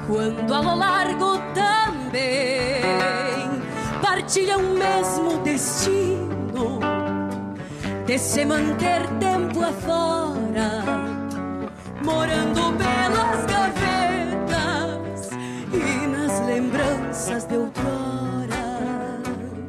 quando a lo largo também partilham o mesmo destino de se manter tempo afora, morando pelas gavetas e nas lembranças de outrora.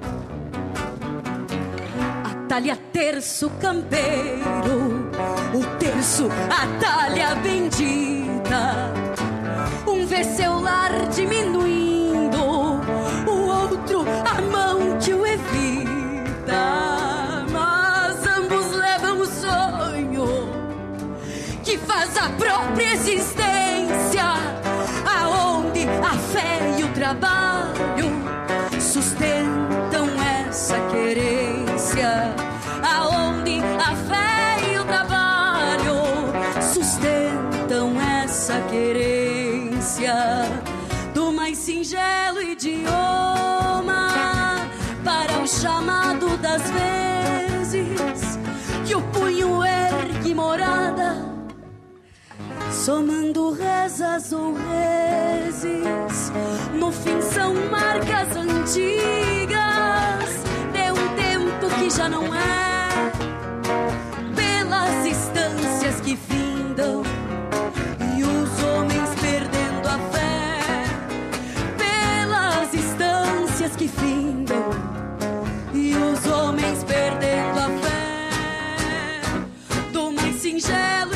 Atalha terço campeiro, o terço atalha bendita. Um vê seu lar diminuindo, o outro a mão que o evita. Mas ambos levam o sonho que faz a própria existência, aonde a fé e o trabalho sustentam essa querência, aonde a fé e o trabalho sustentam essa querência do mais singelo idioma para o chamado das vezes que o punho ergue morada, somando rezas ou rezes. No fim são marcas antigas de um tempo que já não é, pelas instâncias que findam e os homens perdendo a fé, pelas instâncias que findam e os homens perdendo a fé do mais singelo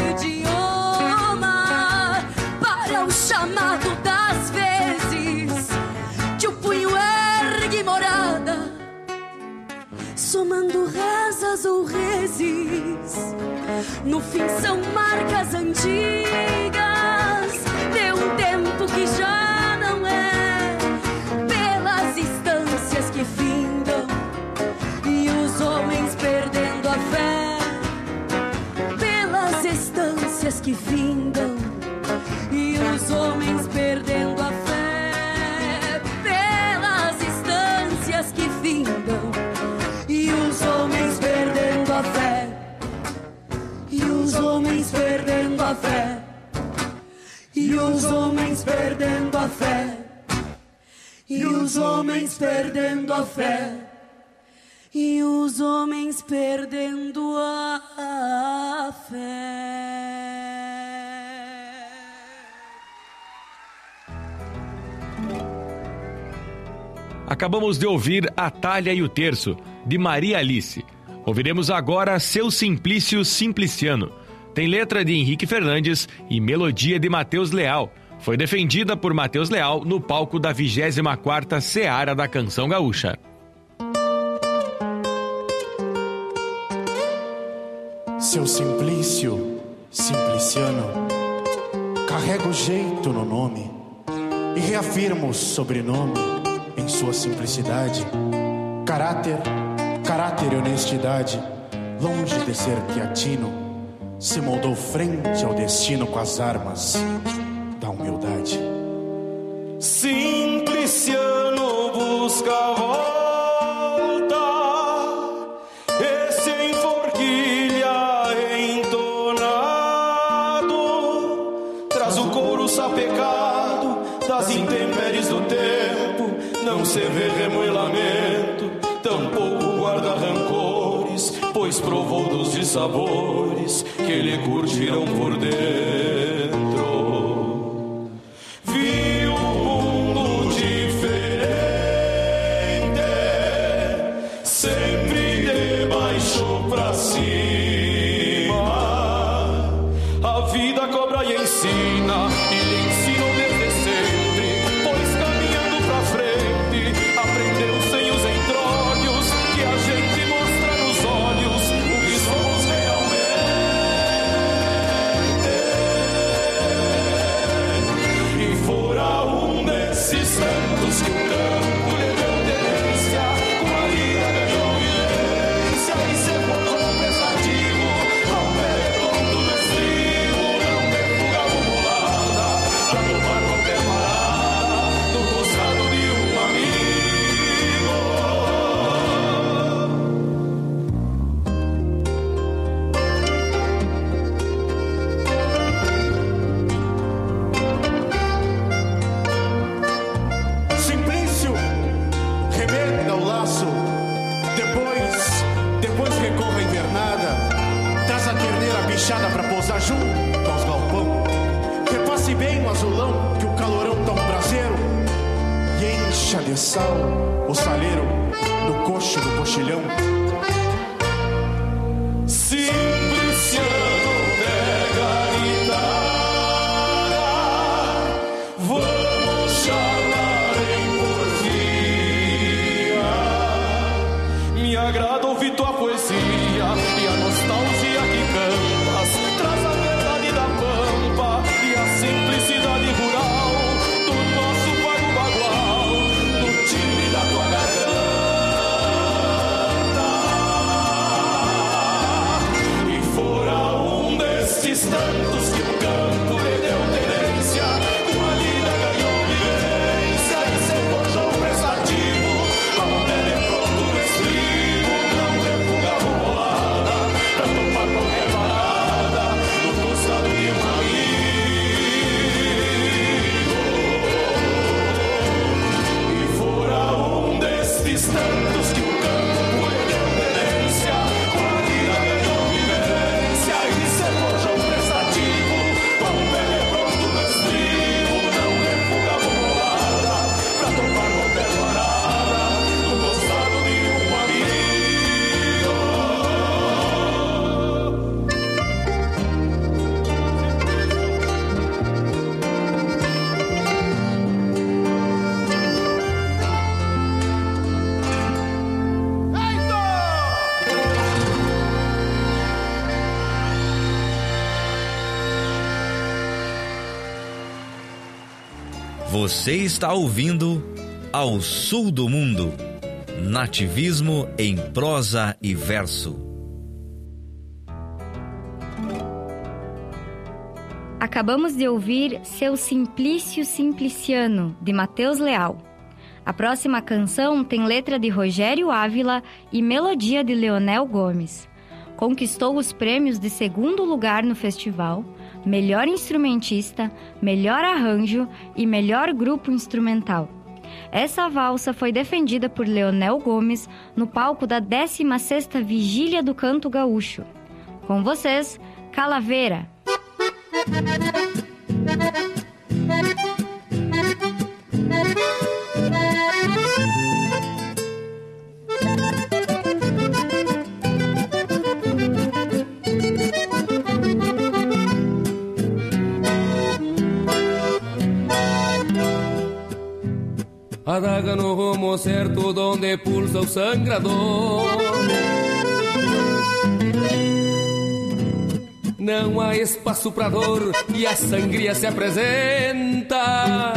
idioma para o chamado das vezes que o punho ergue morada, somando rezas ou rezes. No fim são marcas antigas de um tempo que já não é, pelas instâncias que findam e os homens perdendo a fé, pelas instâncias que findam e os homens perdendo a fé, pelas instâncias que findam e os homens perdendo a fé, e os homens perdendo a fé, e os homens perdendo a fé, e os homens perdendo a fé, e os homens perdendo a fé. Acabamos de ouvir Atalha e o Terço, de Maria Alice. Ouviremos agora Seu Simplício Simpliciano. Tem letra de Henrique Fernandes e melodia de Matheus Leal. Foi defendida por Matheus Leal no palco da 24ª Seara da Canção Gaúcha. Seu Simplício Simpliciano carrega o jeito no nome e reafirma o sobrenome em sua simplicidade. Caráter e honestidade, longe de ser teatino, se moldou frente ao destino com as armas da humildade. Simpliciano busca a volta e se enforquilha entonado, traz o couro sapecado das intempéries do tempo, não se vê remo e lamento, tampouco guarda rancores, pois provou dos dissabores que lhe curtiram por dentro. Viu um mundo diferente, sempre de baixo pra cima. A vida cobra e ensina, e lhe ensinam desde sempre, pois caminhando pra frente aprendeu sem os entrólios que a gente mostra nos olhos o que somos realmente. enxada pra pousar junto aos galpão. Repasse bem o azulão, que o calorão tá um braseiro. E encha de sal o saleiro no coxo do cochilhão. Simpliciano pega a guitarra, vamos chamar em porfia. Me agrada ouvir tua poesia e a nostalgia que cantas traz a verdade da pampa e a simplicidade rural do nosso pago bagual, no time da tua garganta. Esses tantos que o campo lhe deu tenência, com a lida ganhou vivência e se forjou prestativo. A pele pronto no estribo, não refugava bolada, pra topar qualquer parada no costado de um amigo. E fora um destes tantos que o campo lhe deu tenência, com a lida ganhou vivência e se forjou prestativo, com o pé pronto no estribo, não refugava bolada, pra topar qualquer parada no costado de um amigo. Você está ouvindo Ao Sul do Mundo, nativismo em prosa e verso. Acabamos de ouvir Seu Simplício Simpliciano, de Matheus Leal. A próxima canção tem letra de Rogério Ávila e melodia de Leonel Gomes. Conquistou os prêmios de segundo lugar no festival, melhor instrumentista, melhor arranjo e melhor grupo instrumental. Essa valsa foi defendida por Leonel Gomes no palco da 16ª Vigília do Canto Gaúcho. Com vocês, Calaveira. Adaga no rumo certo donde pulsa o sangrador. Não há espaço pra dor e a sangria se apresenta.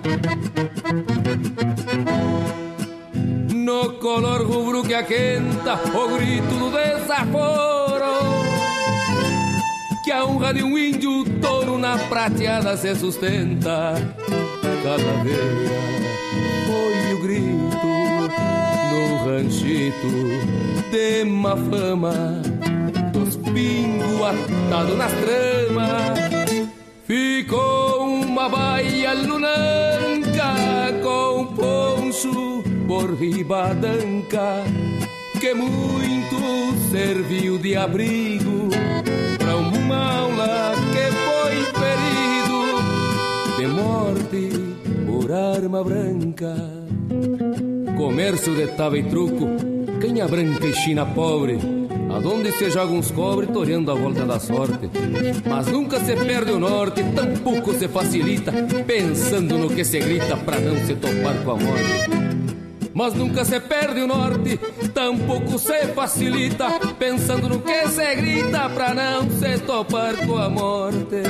No color rubro que aquenta o grito do desaforo, que a honra de um índio touro na prateada se sustenta. Calaveira foi o grito no ranchito de má fama, dos pingos atados nas tramas. Ficou uma baia lunanca com poncho por ribadanca, que muito serviu de abrigo pra um maula que foi ferido de morte por arma branca. Comércio de tava e truco, canha branca e china pobre, aonde se joga uns cobre toreando a volta da sorte. Mas nunca se perde o norte, tampouco se facilita, pensando no que se grita pra não se topar com a morte. Mas nunca se perde o norte, tampouco se facilita, pensando no que se grita pra não se topar com a morte.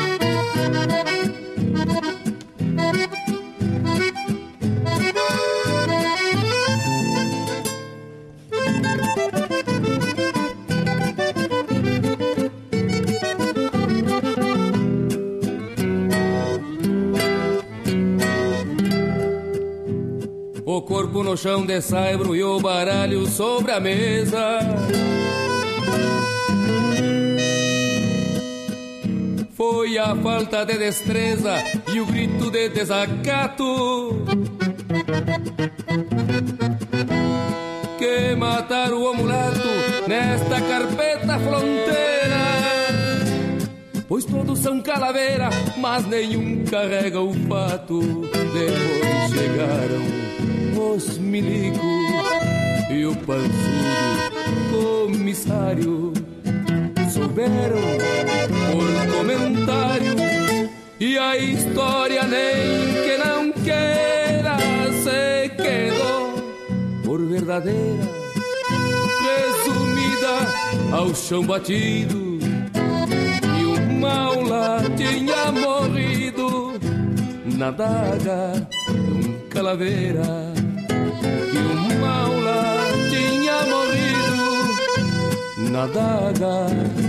O corpo no chão de saibro e o baralho sobre a mesa. Foi a falta de destreza e o grito de desacato que mataram o mulato nesta carpeta fronteira. pois todos são calaveira, mas nenhum carrega o fato. Depois chegaram os milicos e o pançudo comissário. Souberam por comentário, e a história nem que não queira se quedou por verdadeira, resumida ao chão batido. E o mal lá tinha morrido na daga de um calaveira. E o mal lá tinha morrido na daga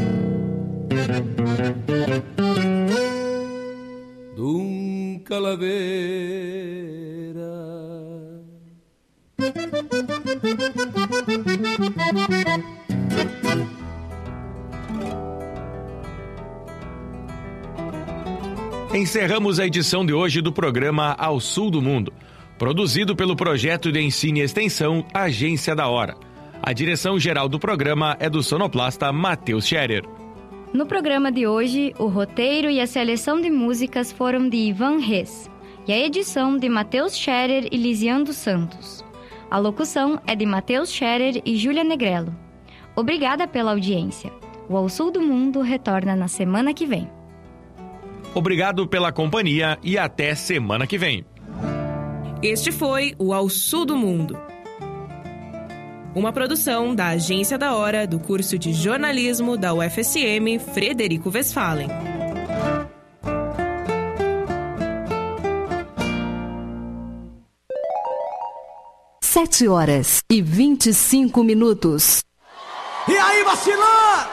de um calaveira. Encerramos a edição de hoje do programa Ao Sul do Mundo, produzido pelo projeto de ensino e extensão Agência da Hora. A direção geral do programa é do sonoplasta Matheus Scherer. No programa de hoje, o roteiro e a seleção de músicas foram de Ivan Reis e a edição de Matheus Scherer e Lisian dos Santos. A locução é de Matheus Scherer e Júlia Negrello. Obrigada pela audiência. O Ao Sul do Mundo retorna na semana que vem. Obrigado pela companhia e até semana que vem. Este foi o Ao Sul do Mundo, uma produção da Agência da Hora do curso de jornalismo da UFSM Frederico Westphalen. 7h25. E aí, vacilão?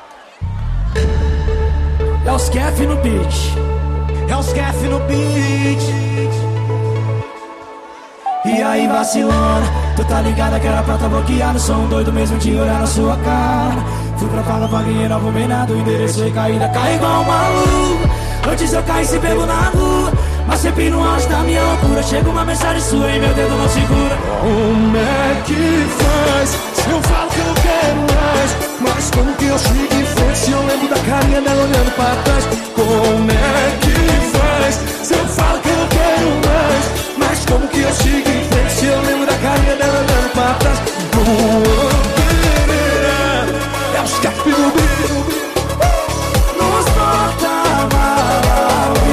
É os Kef no beat. É os Kef no beat. E aí, vacilona, tu tá ligada que era pra tá bloqueado. Sou um doido mesmo de olhar na sua cara. Fui pra fala, paguei, não arrumei nada. O endereço foi caída, cai igual um maluco. Antes eu caí se pego na rua, mas sempre no auge da minha loucura. Chega uma mensagem sua e meu dedo não segura. Como é que faz? Se eu falo que eu não quero mais, mas como que eu sigo em frente se eu lembro da carinha dela olhando pra trás? Como é que faz? Se eu falo que eu não quero mais, mas como que eu sigo em frente se eu lembro da carinha dela olhando pra trás? É os Kef no beat. Nos porta-malas.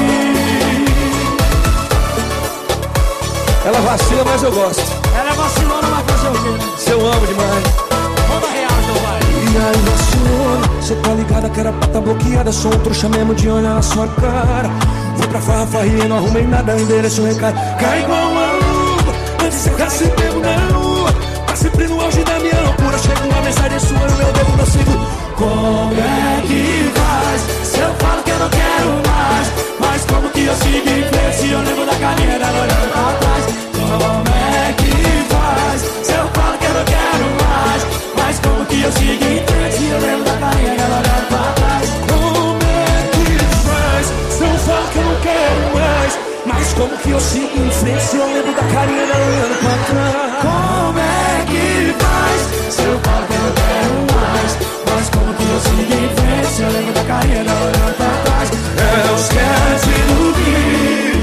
Ela vacila, mas eu gosto. Ela é vacilona, mas fazer o quê, né? Se eu amo demais. Manda real, então vai. E aí, vacilona, cê tá ligada que era pra tá bloqueada. Sou um trouxa mesmo de olhar na sua cara. Fui pra farra e não arrumei nada. Endereço, recado, cai igual uma luva. Antes eu caí pego na rua, mas sempre no auge da minha loucura. Chega uma mensagem sua e o meu dedo não seguro. Como é que faz? Se eu falo que eu não quero mais, mas como que eu sigo em frente se eu lembro da carinha dela olhando pra trás? Como é que faz? Se eu falo que eu não quero mais, mas como que eu sigo em frente se eu lembro da carinha dela olhando pra trás? Como é que faz? Se eu falo que eu não quero mais, mas como que eu sigo em frente se eu lembro da carinha dela olhando pra trás? Como é que faz? Se eu falo que eu não quero mais, mas como que eu sigo em frente se eu lembro da carinha dela olhando pra trás? É os Kef no beat.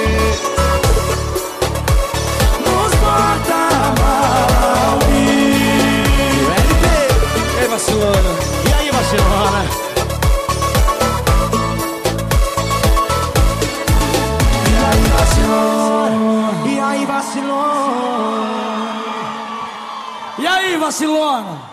Nos porta-malas. Ei, vacilona. E aí, vacilona? E aí, vacilona? E aí, vacilona? E aí, vacilona?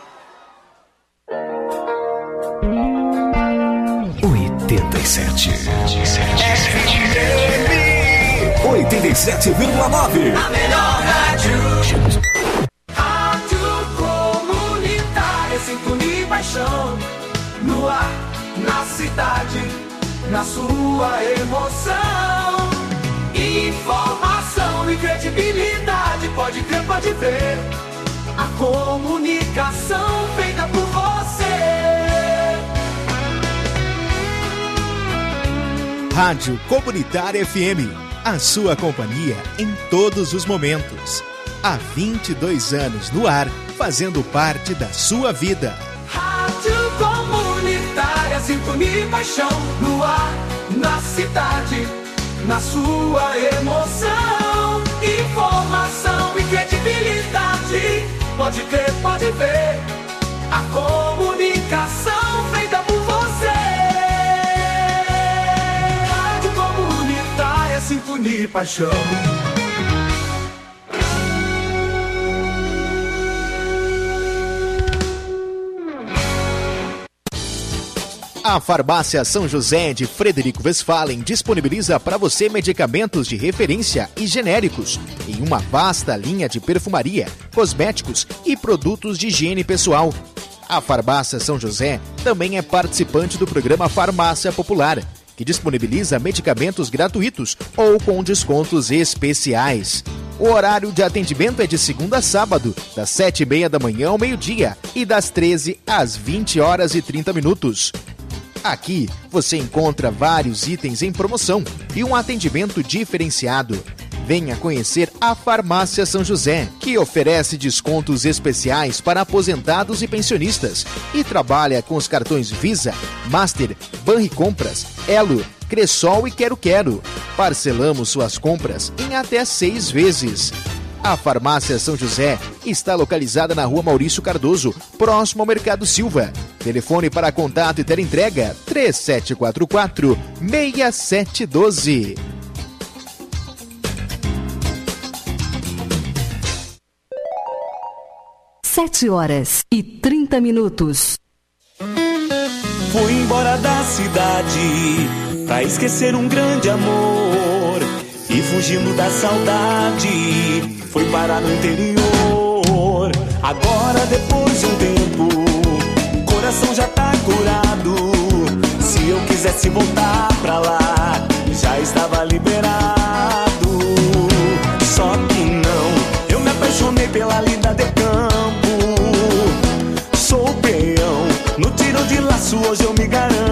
87,9. A melhor rádio. Rádio comunitária, sintonia e paixão. No ar, na cidade, na sua emoção. Informação e credibilidade, pode crer, pode ver. A comunicação feita por você. Rádio Comunitária FM, a sua companhia em todos os momentos. Há 22 anos no ar, fazendo parte da sua vida. Rádio Comunitária, sintonia e paixão no ar, na cidade, na sua emoção. Informação e credibilidade, pode crer, pode ver. A comunicação feita por você. Rádio Comunitária, sintonia e paixão. A Farmácia São José de Frederico Westphalen disponibiliza para você medicamentos de referência e genéricos em uma vasta linha de perfumaria, cosméticos e produtos de higiene pessoal. A Farmácia São José também é participante do programa Farmácia Popular, que disponibiliza medicamentos gratuitos ou com descontos especiais. O horário de atendimento é de segunda a sábado, das 7h30 da manhã ao meio-dia e das 13 às 20h30. Aqui você encontra vários itens em promoção e um atendimento diferenciado. Venha conhecer a Farmácia São José, que oferece descontos especiais para aposentados e pensionistas e trabalha com os cartões Visa, Master, Banricompras, Elo, Cressol e Quero Quero. Parcelamos suas compras em até 6 vezes. A Farmácia São José está localizada na Rua Maurício Cardoso, próximo ao Mercado Silva. Telefone para contato e teleentrega 3744-6712. Sete horas e 30 minutos. Fui embora da cidade pra esquecer um grande amor. E fugindo da saudade, foi parar no interior. Agora depois de um tempo, o coração já tá curado. Se eu quisesse voltar pra lá, já estava liberado. Só que não, eu me apaixonei pela linda de campo. Sou peão, no tiro de laço hoje eu me garanto.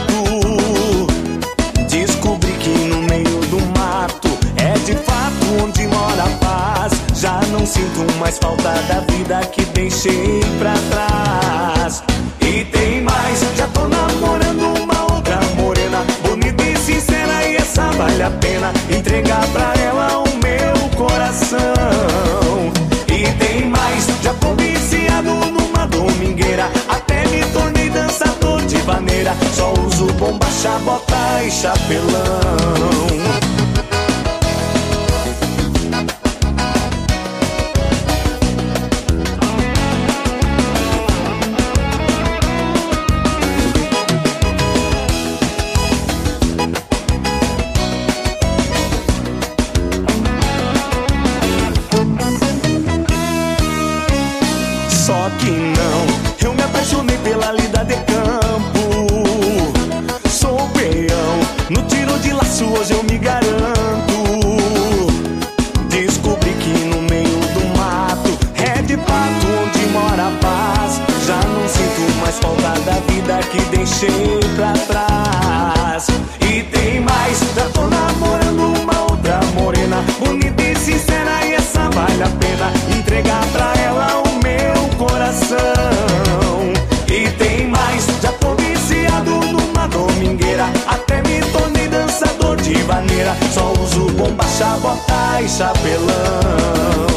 Descobri que no meio do mato é de fato onde mora a paz. Já não sinto mais falta da vida que deixei pra trás. E tem mais, já tô namorando uma outra morena, bonita e sincera, e essa vale a pena entregar pra ela o meu coração. E tem mais, já tô viciado numa domingueira, até me tornei dançador de vaneira. Só uso bombacha, bota e chapelão. Só que não, eu me apaixonei pela lida de campo. Sou peão, no tiro de laço hoje eu me garanto. Descobri que no meio do mato é de fato onde mora a paz. Já não sinto mais falta da vida que deixei pra trás. E tem mais, já tô namorando uma outra morena, bonita e sincera, e essa vale a pena entregar pra ela o meu coração. E tem mais, já tô viciado numa domingueira, até me tornei dançador de vaneira. Só uso bombacha, bota e chapelão.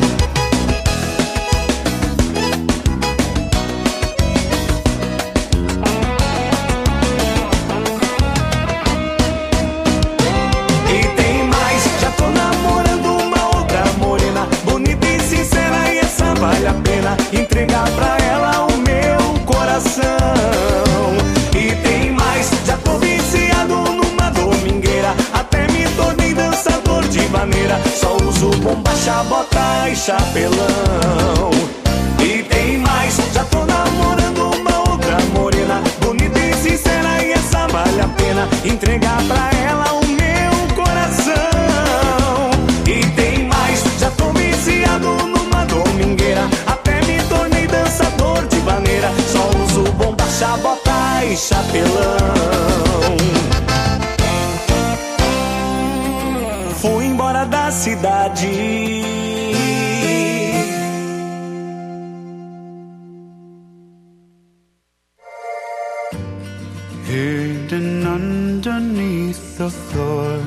Vale a pena entregar pra ela o meu coração. E tem mais, já tô viciado numa domingueira, até me tornei dançador de vaneira. Só uso bombacha, bota e chapelão. E tem mais, já tô namorando uma outra morena, bonita e sincera, e essa vale a pena entregar pra ela o meu coração. E tem mais, já tô viciado numa domingueira, até me tornei dançador de vaneira. Só uso bombacha, bota e chapelão. Fui embora da cidade. the floor.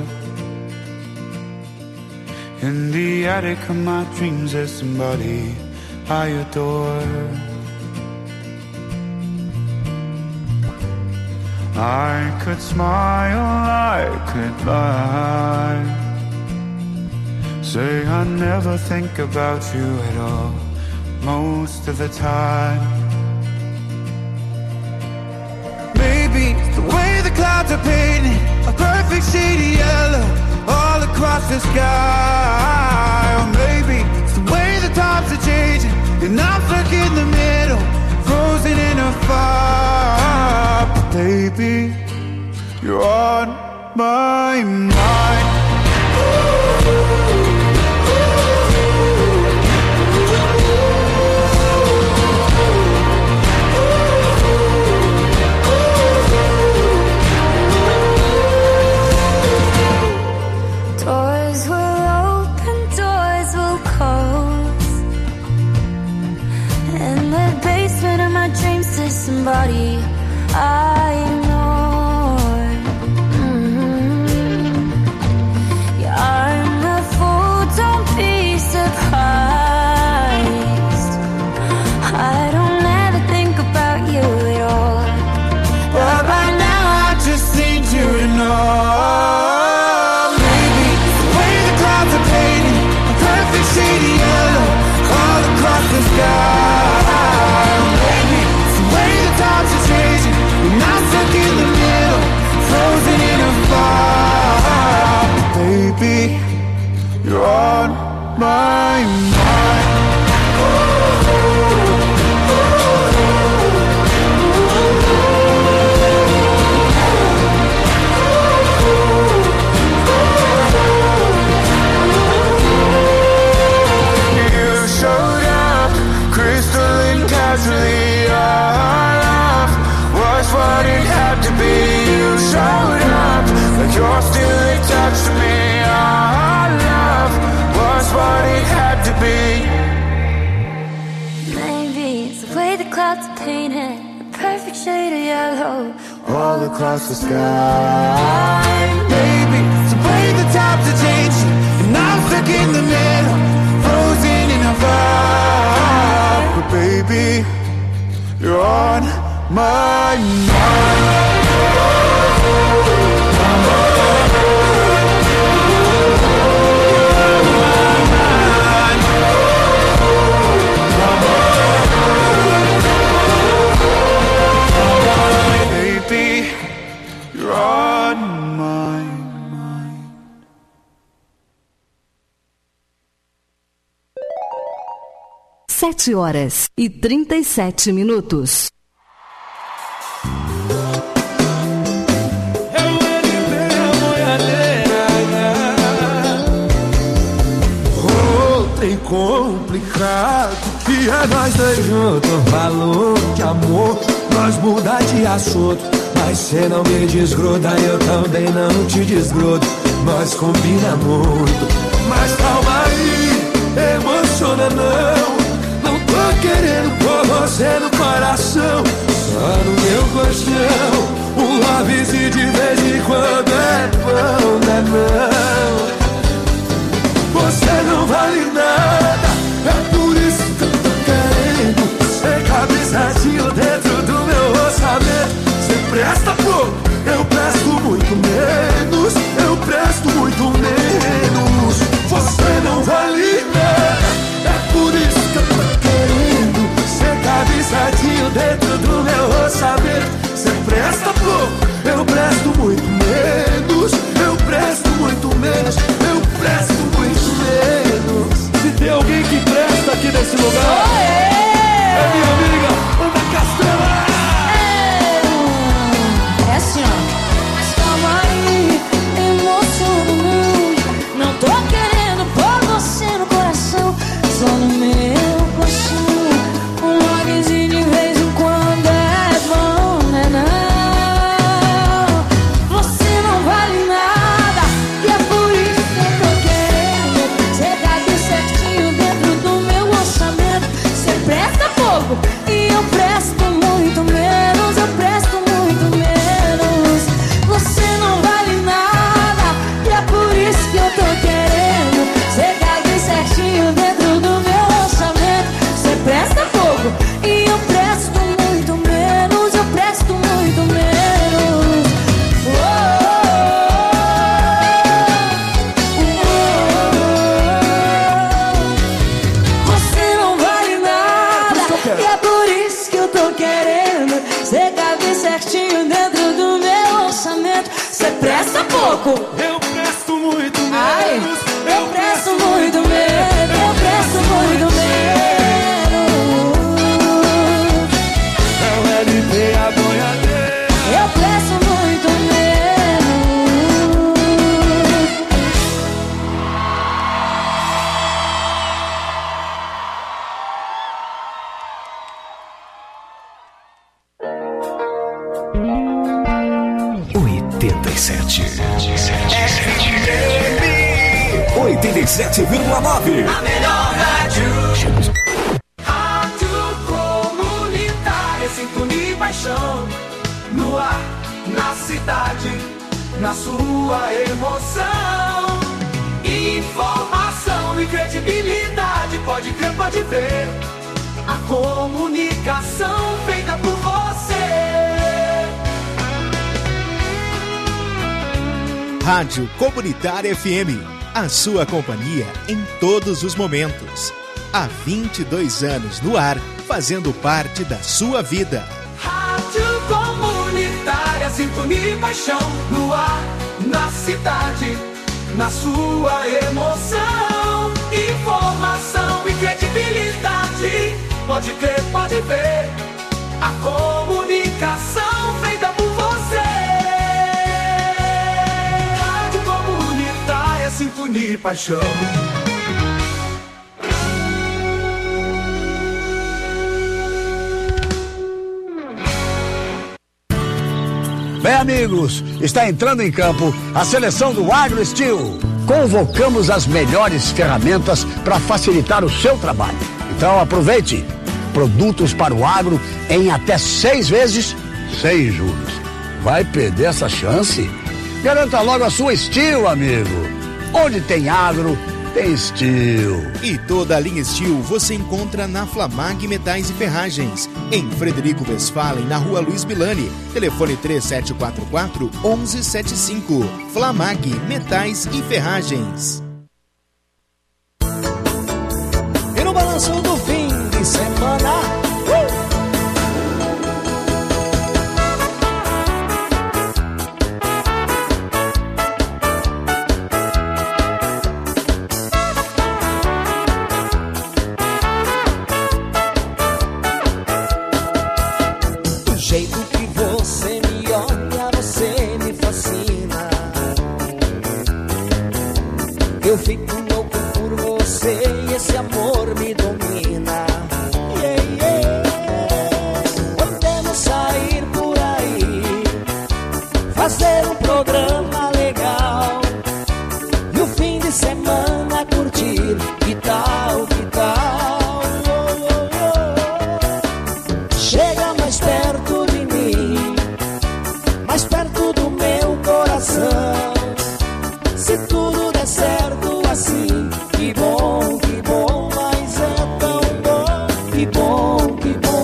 In the attic of my dreams there's somebody I adore. I could smile, I could lie, say I never think about you at all, most of the time. Maybe it's the way the clouds are painted a perfect shade of yellow all across the sky. Or maybe it's the way the times are changing and I'm stuck in the middle, frozen in a fire. But baby, you're on my mind. Doors will open, doors will close. In the basement of my dreams there's somebody I ignore. Yeah, I'm a fool, don't be surprised. I don't ever think about you at all, but by now I just need you to know. Maybe it's the way the clouds are painted a perfect shade of yellow all across the sky. Maybe it's the way the times are changing and I'm stuck in the middle, frozen in a fire. Baby, you're on my mind. You showed up, crystalline casually. Our love was what it had to be. You showed up like you're still attached to me. Our love was what it had to be. Maybe it's the way the clouds are painted a perfect shade of yellow all across the sky. Maybe it's the way the times are changing and I'm stuck in the middle, frozen in a fire. But baby, you're on my mind. Baby, you're on my mind. 7h37. Trem complicado que é nós dois juntos. Falou de amor, nós muda de assunto, mas cê não me desgruda, eu também não te desgrudo. Nós combina muito, mas calma aí, emociona não tô querendo pôr você no coração, só no meu colchão. Um lovezinho de vez em quando é bom, né não? Você não vale nada, é por isso que eu tô querendo ser cabeçadinho dentro do meu orçamento. Você presta pouco, eu presto muito menos, eu presto muito menos. Você não vale nada, é por isso que eu tô querendo ser cabeçadinho dentro do meu orçamento. Você presta pouco, eu presto muito menos, eu presto muito menos. eu tô querendo. Cê cabe certinho dentro do meu orçamento. Cê presta pouco e eu presto muito menos. Eu presto muito menos. Você não vale nada e é por isso que eu tô querendo. Cê cabe certinho dentro do meu orçamento. Cê presta pouco, eu presto muito menos. Ai, eu presto muito menos. Eu presto muito menos. É o LP a boiadeira. Eu presto muito menos. FM 87,9. A melhor rádio. Rádio comunitária, sintonia e paixão. No ar, na cidade, na sua emoção. Informação e credibilidade, pode crer, pode ver. A comunicação feita por você. Rádio Comunitária FM, a sua companhia em todos os momentos. Há 22 anos no ar, fazendo parte da sua vida. Rádio comunitária, sintonia e paixão. No ar, na cidade, na sua emoção. Informação e credibilidade, pode crer, pode ver. A comunicação feita por você. Rádio comunitária, sintonia e paixão. Bem, amigos, está entrando em campo a seleção do AgroSteel. Convocamos as melhores ferramentas para facilitar o seu trabalho. Então aproveite. Produtos para o agro em até 6 vezes sem juros. Vai perder essa chance? Garanta logo a sua Steel, amigo. Onde tem agro, tem Steel. E toda a linha Steel você encontra na Flamag Metais e Ferragens, em Frederico Westphalen, na rua Luiz Milani. Telefone 3744-1175. Flamag Metais e Ferragens. E no balanço do fim de semana, do jeito que você me olha, você me fascina. Eu fico louco por você e esse amor me domina. Yeah, yeah. Podemos sair por aí, fazer um programa legal e o fim de semana curtir. Que tal, que tal? Oh, oh, oh. Chega mais perto de mim, mais perto do meu coração. Se tudo der certo assim, que bom, mas é tão bom, que bom, que bom.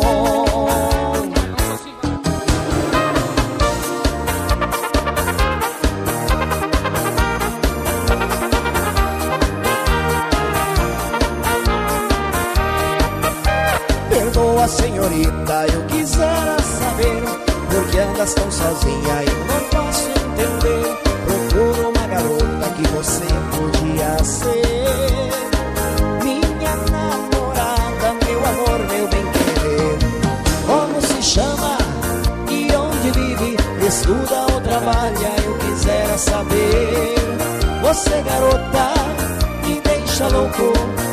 Perdoa, senhorita, eu quisera saber por que andas tão sozinha e não posso entender. Procuro uma garota que você podia ser, minha namorada, meu amor, meu bem-querer. Como se chama e onde vive, estuda ou trabalha, eu quisera saber. Você, garota, me deixa louco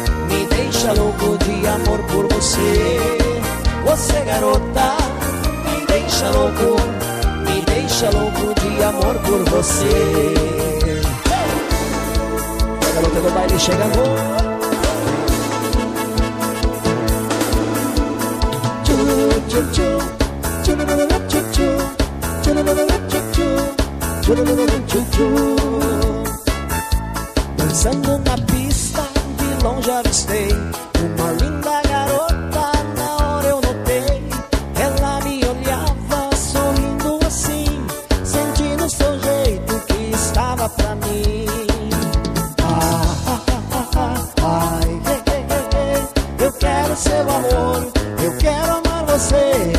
de amor por você. Você, garota, me deixa louco de amor por você. A garota do baile chega agora. Dançando na pista, de longe avistei uma linda garota, na hora eu notei. Ela me olhava sorrindo assim, sentindo o seu jeito que estava pra mim. Eu quero seu amor, eu quero amar você.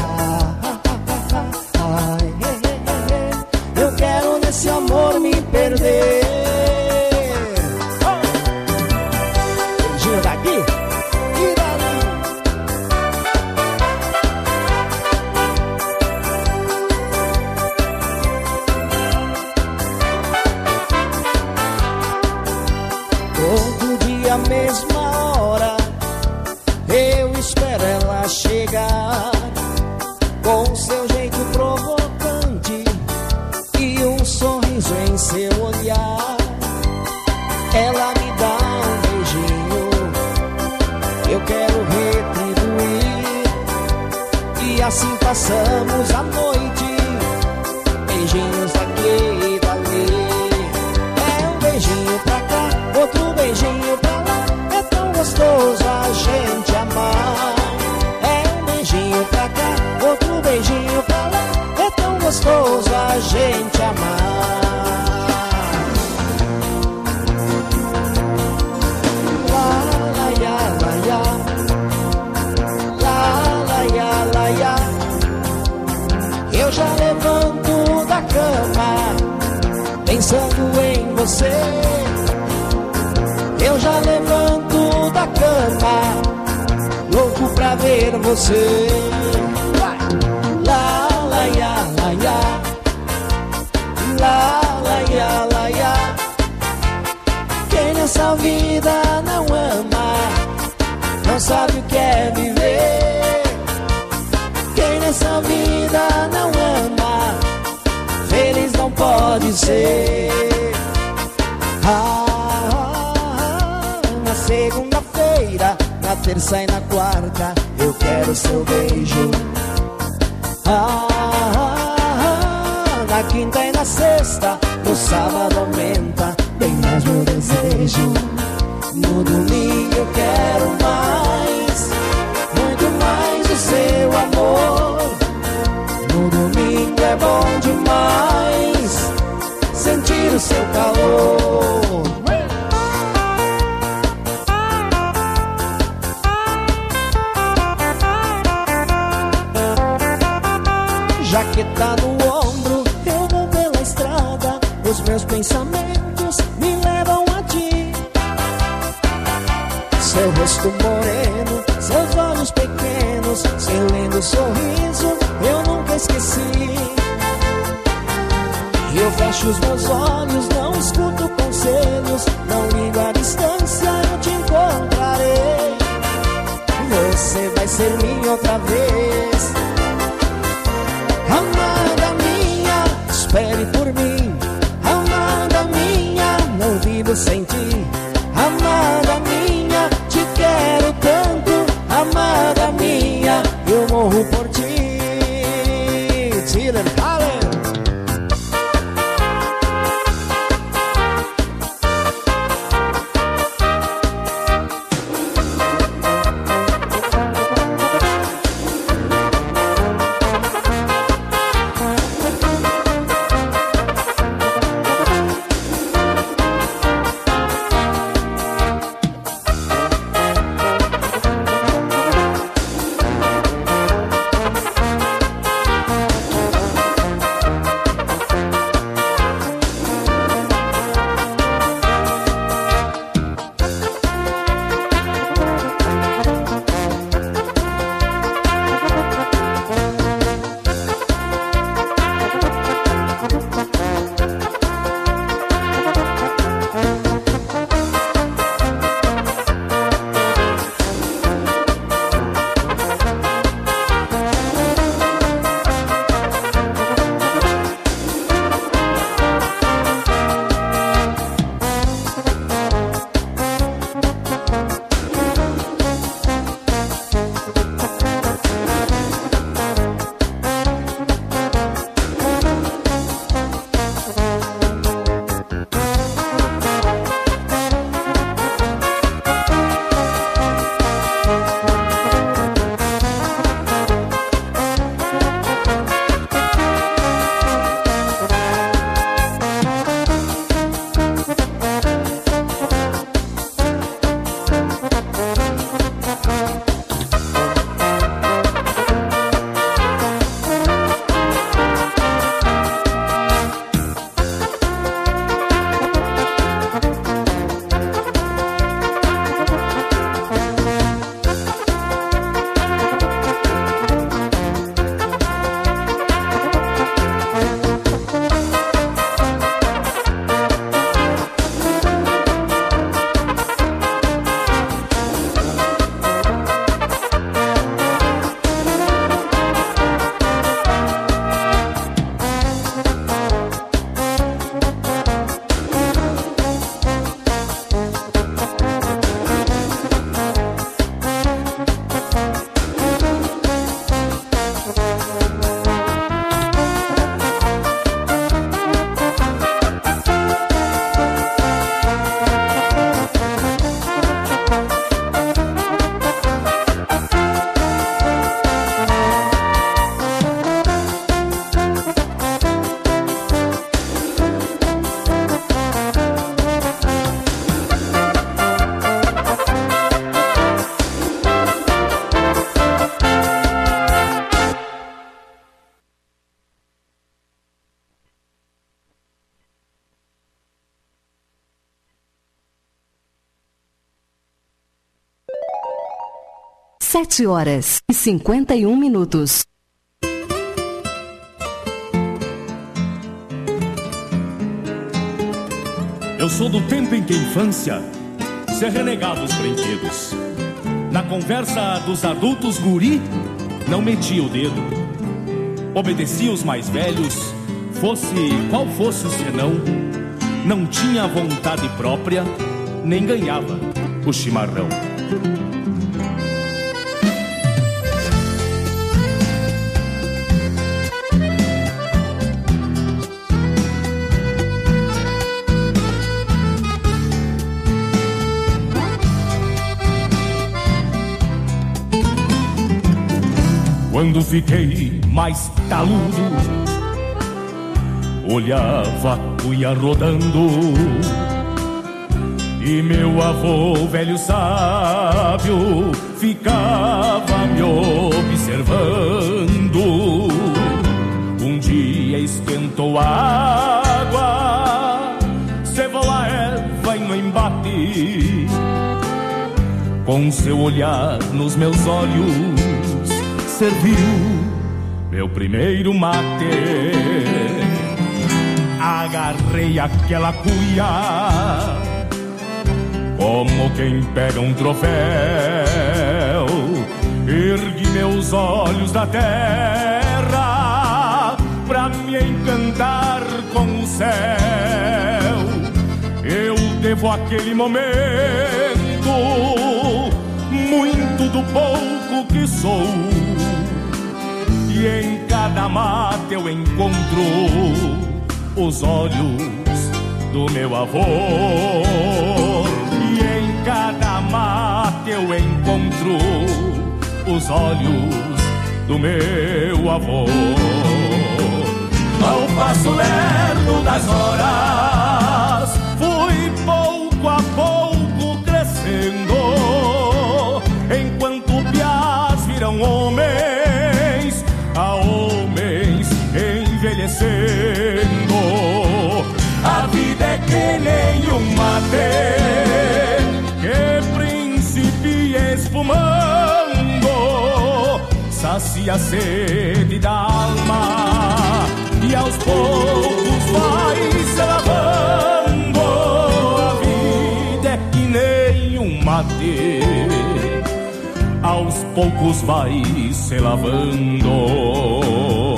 Eu quero nesse amor me perder. Beijinho daqui e dali. Todo dia, mesma hora, eu espero ela chegar, com seu jeito provocante e um sorriso em seu olhar. Ela me dá um beijinho, eu quero retribuir, e assim passamos a noite, beijinhos daqui e dali. É um beijinho pra cá, outro beijinho pra lá, é tão gostoso a gente amar. É um beijinho pra cá, outro beijinho pra lá, é tão gostoso a gente amar. Eu já levanto da cama pensando em você. Eu já levanto da cama louco pra ver você. Lá, lá, ya, lá, ya. Lá, lá, ya, lá, ya. Quem nessa vida não ama não sabe o que é viver. Quem nessa vida não ama feliz não pode ser. Na segunda-feira, na terça e na quarta eu quero seu beijo. Na quinta e na sexta, no sábado aumenta bem mais meu desejo. No domingo eu quero mais, muito mais o seu amor. No domingo é bom demais sentir o seu calor. Jaqueta no ombro, eu vou pela estrada, os meus pensamentos me levam a ti. Seu rosto moreno, seus olhos pequenos, seu lindo sorriso, eu nunca esqueci. Eu fecho os meus olhos, não escuto conselhos, não ligo a distância, eu te encontrarei. Você vai ser minha outra vez. Amada minha, espere por mim. Amada minha, não vivo sem ti. Amada minha, te quero tanto. Amada minha, eu morro por ti. Tira, fala. 7h51. Eu sou do tempo em que a infância se renegava os brinquedos. Na conversa dos adultos, guri não metia o dedo. Obedecia os mais velhos, fosse qual fosse o senão. Não tinha vontade própria, nem ganhava o chimarrão. Quando fiquei mais taludo, olhava a cuia rodando e meu avô, velho sábio, ficava me observando. Um dia esquentou a água, cevou a erva e no embate, com seu olhar nos meus olhos, serviu meu primeiro mate. Agarrei aquela cuia como quem pega um troféu, ergui meus olhos da terra pra me encantar com o céu. Eu devo aquele momento muito do pouco que sou, e em cada mate eu encontro os olhos do meu avô. E em cada mate eu encontro os olhos do meu avô. Ao passo lerdo das horas, fui pouco a pouco crescendo, enquanto piás viram homens, a homens envelhecendo. A vida é que nem um mate que principia espumando, sacia a sede da alma e aos poucos vai se lavando. A vida é que nem um mate, aos poucos vai se lavando.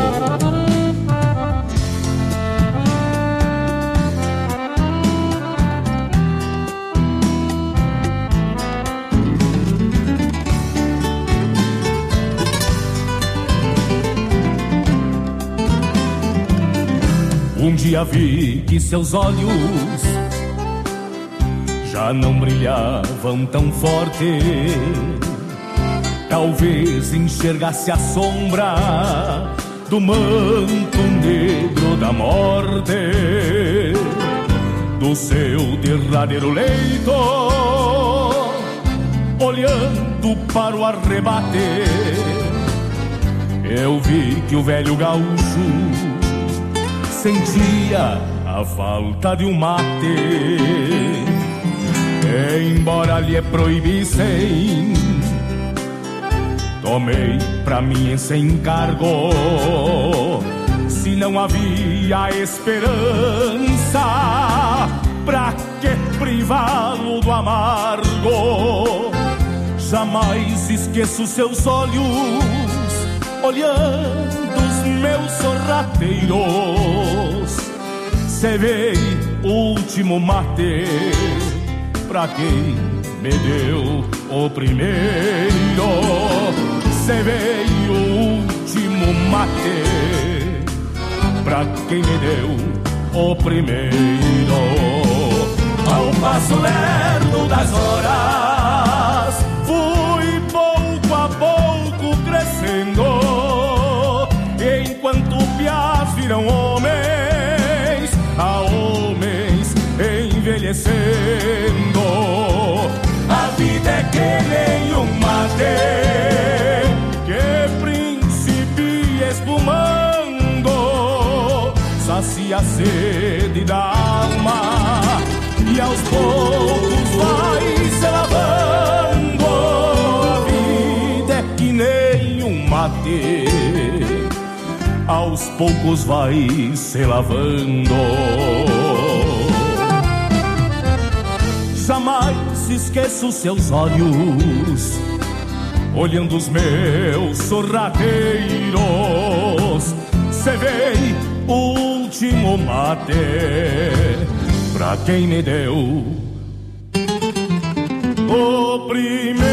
Um dia vi que seus olhos já não brilhavam tão forte, talvez enxergasse a sombra do manto negro da morte. Do seu derradeiro leito, olhando para o arrebate, eu vi que o velho gaúcho sentia a falta de um mate. Embora lhe proibissem, tomei pra mim esse encargo. Se não havia esperança, pra que privá-lo do amargo? Jamais esqueço seus olhos, olhando os meus sorrateiros. Cevei o último mate pra quem me deu o primeiro. Cevei o último mate pra quem me deu o primeiro. Ao passo lerdo das horas, fui pouco a pouco crescendo, enquanto piás viram homens, a homens envelhecendo. A vida é que nem um mate que principia espumando, sacia a sede da alma e aos poucos vai se lavando. A aos poucos vai se lavando. Jamais esqueço seus olhos, olhando os meus sorrateiros. Cevei o último mate pra quem me deu o primeiro.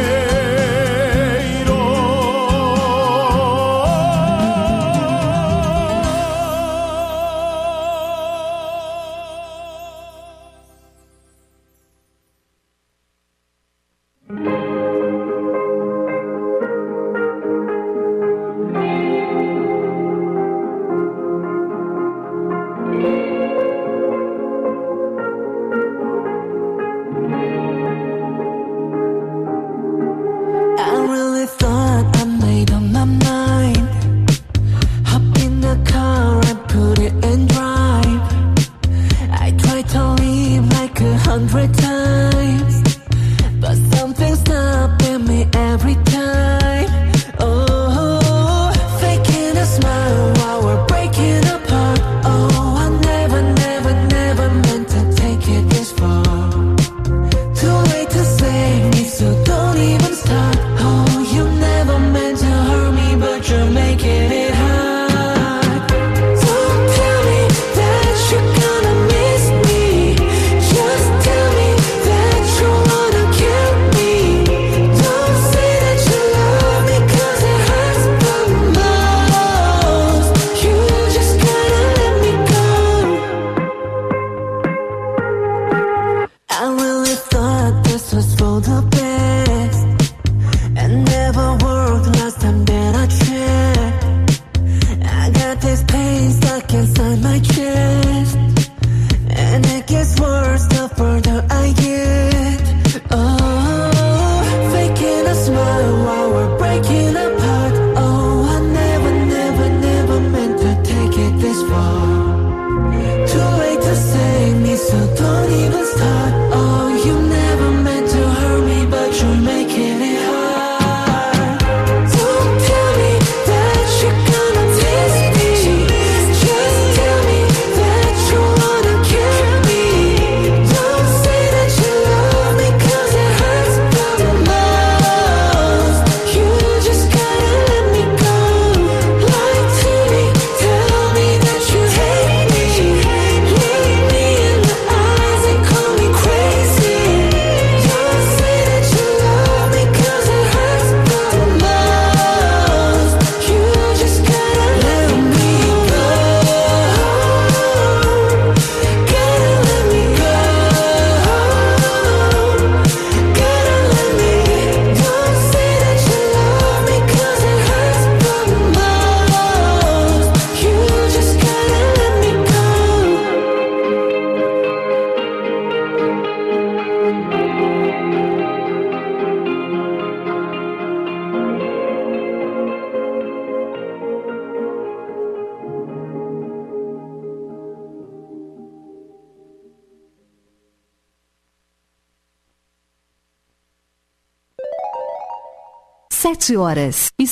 Sete horas e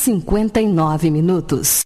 59 minutos.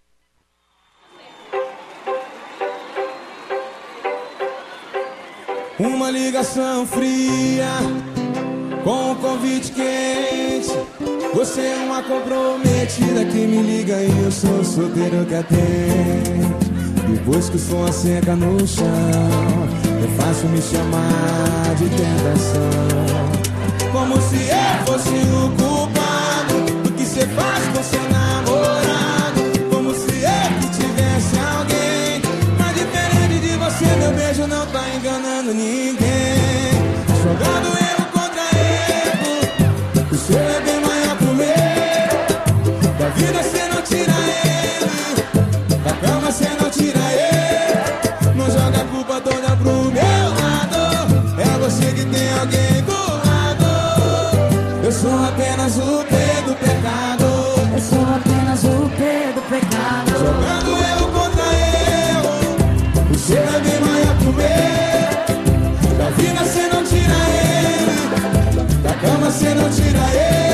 Uma ligação fria com um convite quente. Você é uma comprometida que me liga e eu sou solteiro que atende. Depois que o som seca no chão, é fácil me chamar de tentação. Como se eu fosse o culpado do que você faz com seu namorado. Como se eu que tivesse alguém. Mas diferente de você, meu beijo não tá enganando ninguém. Jogando erro contra erro, o seu é bem maior que o meu. Da vida cê não tira ele, da cama cê não tira ele. Não joga a culpa toda pro meu lado. É você que tem alguém do lado. Eu sou apenas o P do pecado. Eu sou apenas o P do pecado. Jogando erro contra erro, o seu é bem maior que o meu. Da vida cê não tira ele, da cama cê não tira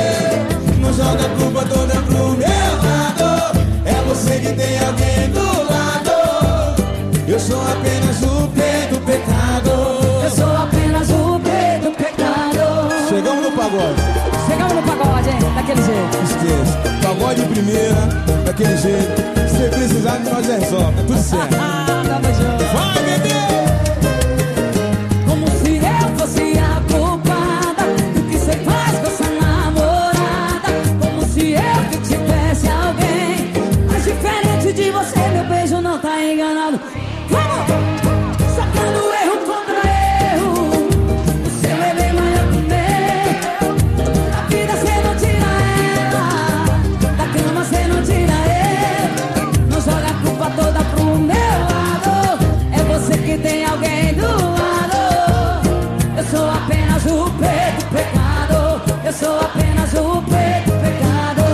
ele. Não joga a culpa toda pro meu lado. É você que tem alguém do lado. pagode. Chegamos no pagode, hein? Daquele jeito. Esqueça. Pagode de primeira, daquele jeito. Se precisar, nós resolve. Tá tudo certo. Tamo junto. Vai, bebê! Como se eu fosse a culpada do que você faz com essa namorada. Como se eu que tivesse alguém. Mas diferente de você, meu beijo não tá enganado. Vamos! Sacando erro contra erro. O seu é bem maior que o meu. Da vida cê não tira ela. Da cama cê não tira ele. Não joga a culpa toda pro meu lado. É você que tem alguém do lado. Eu sou apenas o preto pecado. Eu sou apenas o preto pecado.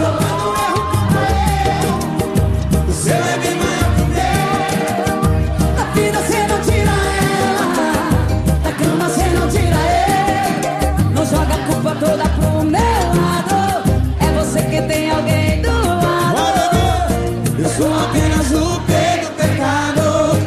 O seu é bem maior que o meu. Da vida cê não tira ela. Da cama cê não tira ele. Não joga a culpa toda pro meu lado. É você que tem alguém do lado. Eu sou apenas o peito pecado.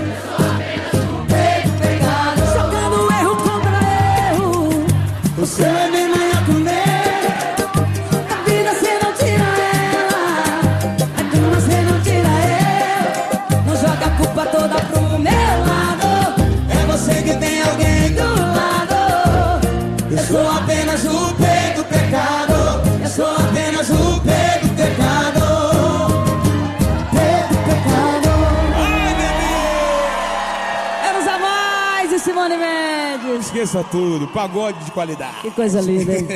Preto pecado. Jogando erro contra erro. O seu é bem maior que o meu. Da vida cê não tira ela. Da cama cê não tira ele. Não joga a culpa toda pro meu lado. É você que tem alguém do lado. Eu sou apenas o peito pecado. Eu sou apenas o peito pecado. Preto pecado. Eros a mais e Simone Mendes. Esqueça tudo, pagode de qualidade. Que coisa linda, hein?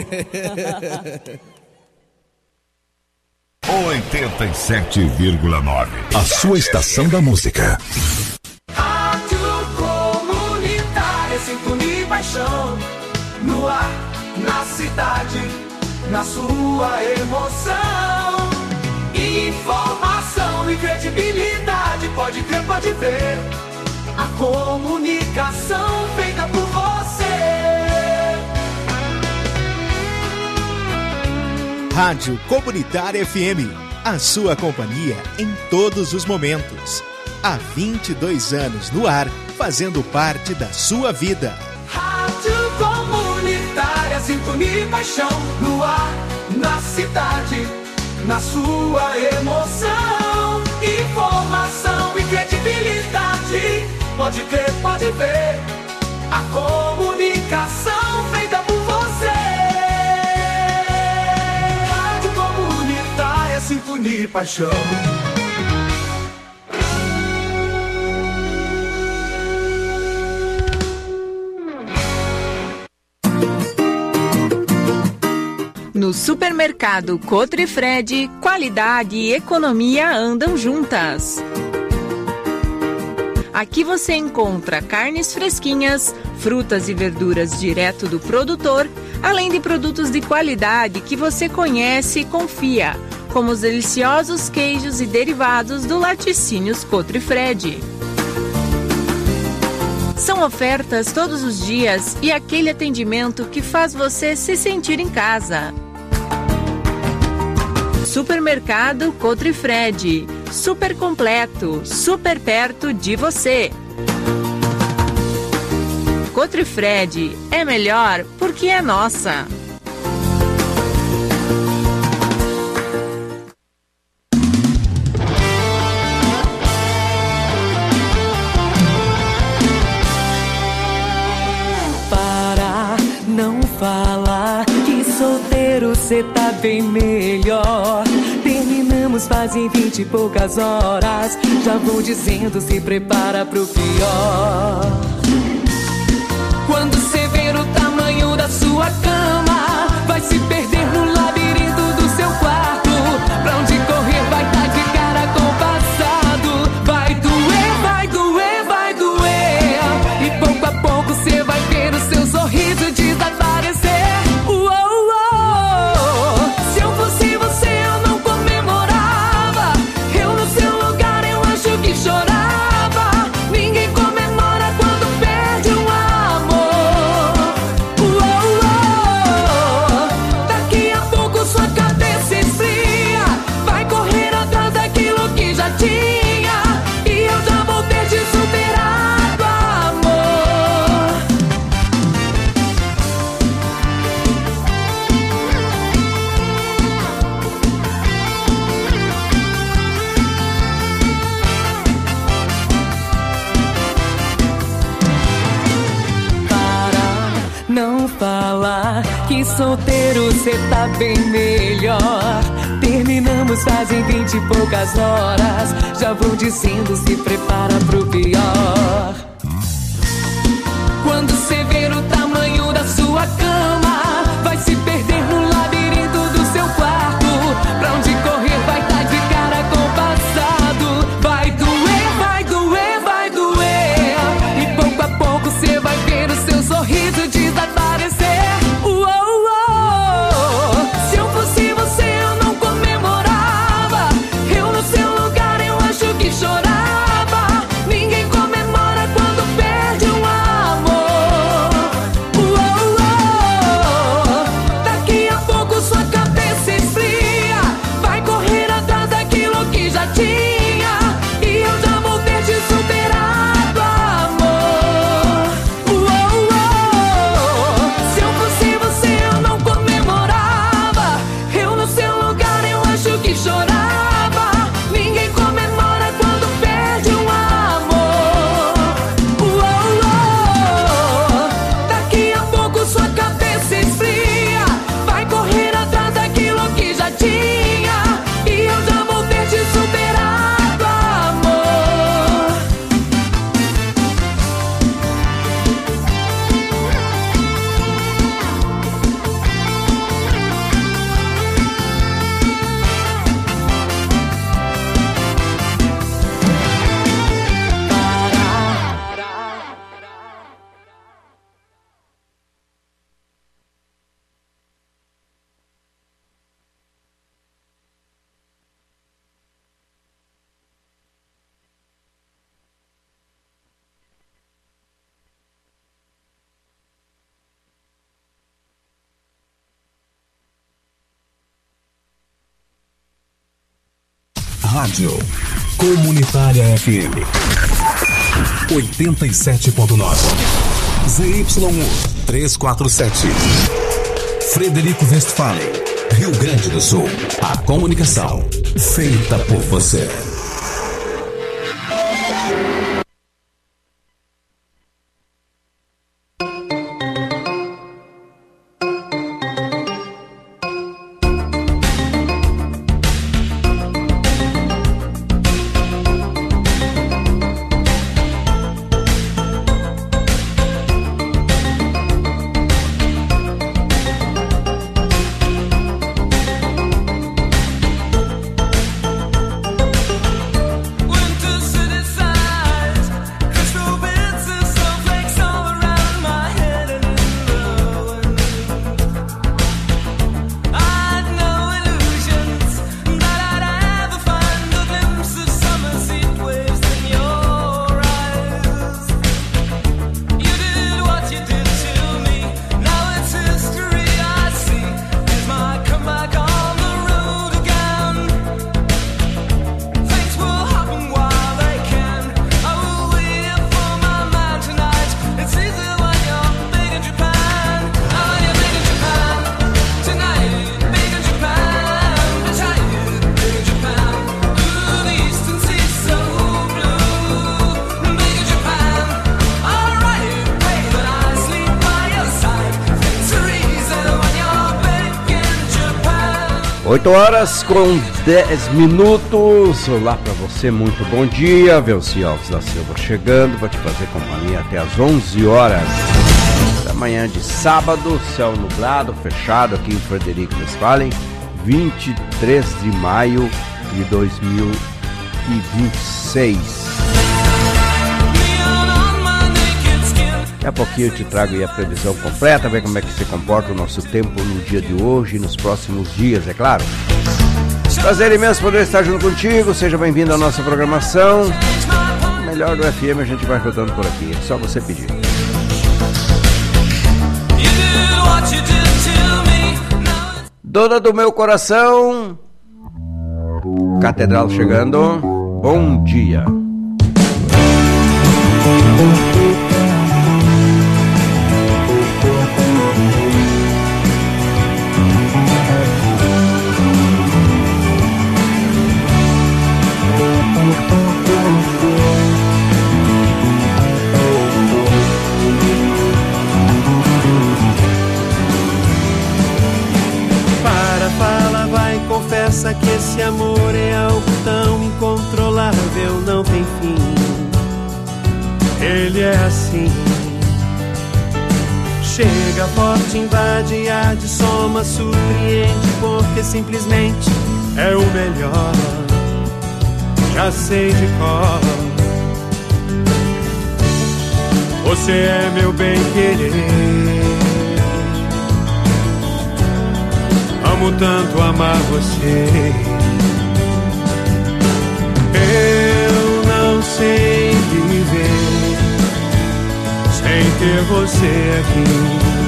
87,9. A sua estação da música. Rádio Comunitária, sintonia e paixão. No ar, na cidade, na sua emoção. Informação e credibilidade, pode crer, pode ver. A comunicação feita por você. Rádio Comunitária FM, a sua companhia em todos os momentos. Há 22 anos no ar, fazendo parte da sua vida. Rádio Comunitária, sintonia e paixão. No ar, na cidade, na sua emoção. Informação e credibilidade, pode crer, pode ver. A comunicação feita por você. Rádio Comunitária, sintonia e paixão. No supermercado Cotrifred, qualidade e economia andam juntas. Aqui você encontra carnes fresquinhas, frutas e verduras direto do produtor, além de produtos de qualidade que você conhece e confia, como os deliciosos queijos e derivados do Laticínios Cotrifred. São ofertas todos os dias e aquele atendimento que faz você se sentir em casa. Supermercado Cotrifred, super completo, super perto de você. Cotrifred é melhor porque é nossa. Para não falar que solteiro cê tá bem melhor. Terminamos fazem 20 e poucas horas. Já vou dizendo, se prepara pro pior. Quando cê ver o tamanho da sua cama, vai se perder no labirinto do seu quarto. Pra onde correr vai tá de cara com o passado. Vai doer, vai doer, vai doer. E pouco a pouco cê vai ver o seu sorriso desaparecer. Se eu fosse você eu não comemorava. Eu no seu lugar eu acho que chorava. Ninguém comemora quando perde um amor. que solteiro cê tá bem melhor. Terminamos fazem 20 e poucas horas. Já vou dizendo, se prepara pro pior. Quando cê ver o tamanho da sua cama, vai se perder no labirinto do seu quarto. Pra onde correr vai tá de cara com o passado. Vai doer, vai doer, vai doer. E pouco a pouco cê vai ver o seu sorriso desaparecer. Se eu fosse você eu não comemorava. Eu no seu lugar eu acho que chorava. Ninguém comemora quando perde um amor. Daqui a pouco sua cabeça esfria. Vai correr atrás daquilo que já tinha. E eu já vou ter te superado, amor. Se eu fosse você eu não comemorava. Eu no seu lugar eu acho que chorava. Ninguém comemora quando perde um amor. Daqui a pouco sua cabeça esfria. Vai correr atrás daquilo que já tinha. E eu já vou ter te superado, amor. Rádio Comunitária FM 87.9 ZYU 347 Frederico Westphalen, Rio Grande do Sul. A comunicação feita por você. Oito horas com 10 minutos. Olá para você, muito bom dia. Velci Alves da Silva chegando para te fazer companhia até as 11 horas da manhã de sábado. Céu nublado, fechado aqui em Frederico Westphalen, 23 de maio de 2026. Daqui a pouquinho eu te trago aí a previsão completa, ver como é que se comporta o nosso tempo no dia de hoje e nos próximos dias, é claro. Prazer imenso poder estar junto contigo, seja bem-vindo à nossa programação. O melhor do FM a gente vai rodando por aqui, é só você pedir. Dona do meu coração, Catedral chegando, bom dia. confessa que esse amor é algo tão incontrolável, não tem fim. Ele é assim. Chega forte, invade, arde, soma, surpreende, porque simplesmente é o melhor. Já sei de cor. Você é meu bem-querer. Amo tanto amar você. Eu não sei viver sem ter você aqui.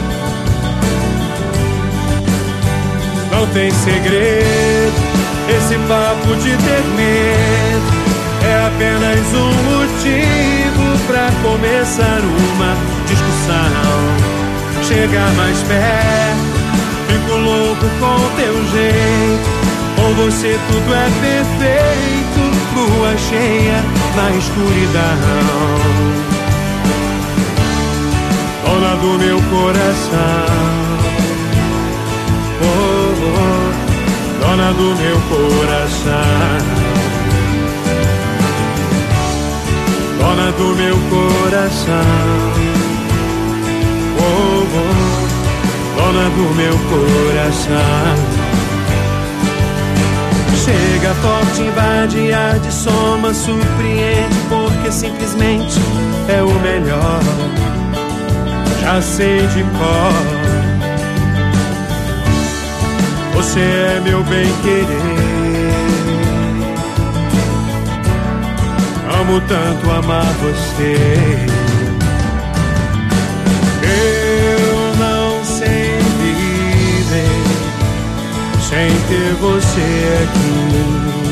Não tem segredo esse papo de ter medo. É apenas um motivo pra começar uma discussão. Chegar mais perto, fico louco com teu jeito. Com você tudo é perfeito. Lua cheia na escuridão. Dona do meu coração. Oh, oh, dona do meu coração. Dona do meu coração. Oh, oh, dona do meu coração. Chega forte, invade, arde, soma, surpreende, porque simplesmente é o melhor. Já sei de cor. Você é meu bem-querer. Amo tanto amar você. Eu não sei viver sem ter você aqui.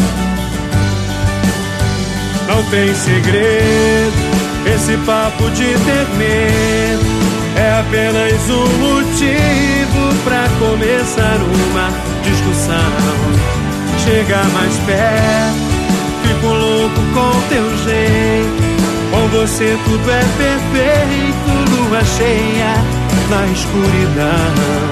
Não tem segredo esse papo de ter medo. É apenas um motivo pra começar uma discussão. Chegar mais perto, fico louco com teu jeito. Com você tudo é perfeito. Lua cheia na escuridão.